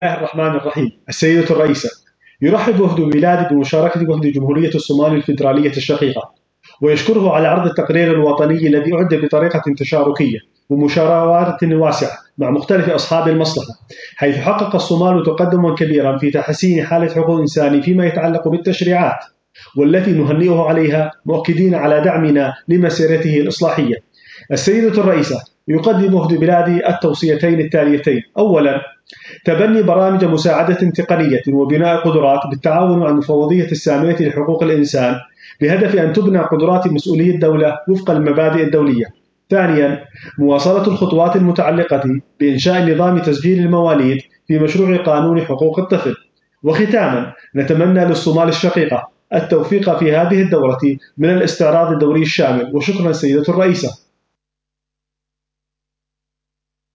الله الرحمن الرحيم. السيدة الرئيسة، يرحب وفد بلادي بمشاركة وفد جمهورية الصومال الفيدرالية الشقيقة، ويشكره على عرض التقرير الوطني الذي أعد بطريقة تشاركية ومشاورة واسعة مع مختلف أصحاب المصلحة، حيث حقق الصومال تقدما كبيرا في تحسين حالة حقوق الإنسان فيما يتعلق بالتشريعات، والتي نهنئه عليها مؤكدين على دعمنا لمسيرته الإصلاحية. السيدة الرئيسة، يقدم وفد بلادي التوصيتين التاليتين: أولا، تبني برامج مساعدة تقنية وبناء قدرات بالتعاون مع المفوضية السامية لحقوق الإنسان بهدف أن تبنى قدرات مسؤولي الدولة وفق المبادئ الدولية. ثانياً، مواصلة الخطوات المتعلقة بإنشاء نظام تسجيل المواليد في مشروع قانون حقوق الطفل. وختاماً، نتمنى للصومال الشقيقة التوفيق في هذه الدورة من الاستعراض الدوري الشامل. وشكراً سيدة الرئيسة.